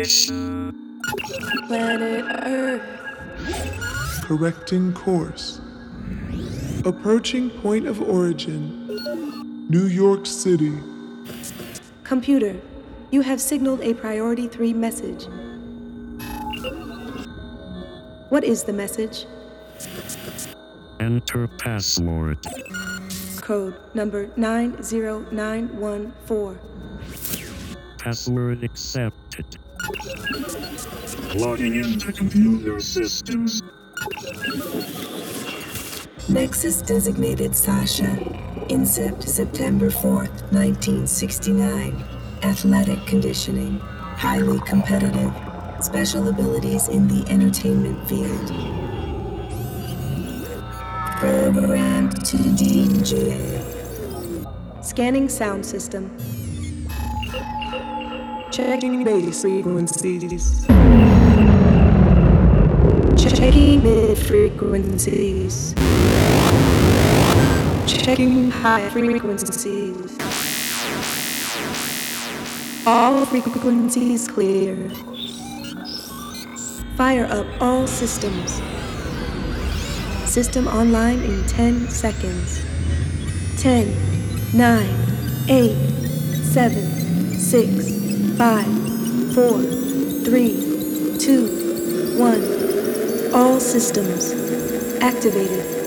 Space. Planet Earth. Correcting course. Approaching point of origin. New York City. Computer, you have signaled a Priority 3 message. What is the message? Enter password. Code number 90914. Password accepted. Logging into computer systems. Nexus designated Sasha. Incept September 4th, 1969. Athletic conditioning. Highly competitive. Special abilities in the entertainment field. Programmed to DJ. Scanning sound system. Checking bass frequencies. Checking mid frequencies. Checking high frequencies. All frequencies clear. Fire up all systems. System online in 10 seconds. 10, 9, 8, 7, 6, 5, 4, 3, 2, 1. All systems activated.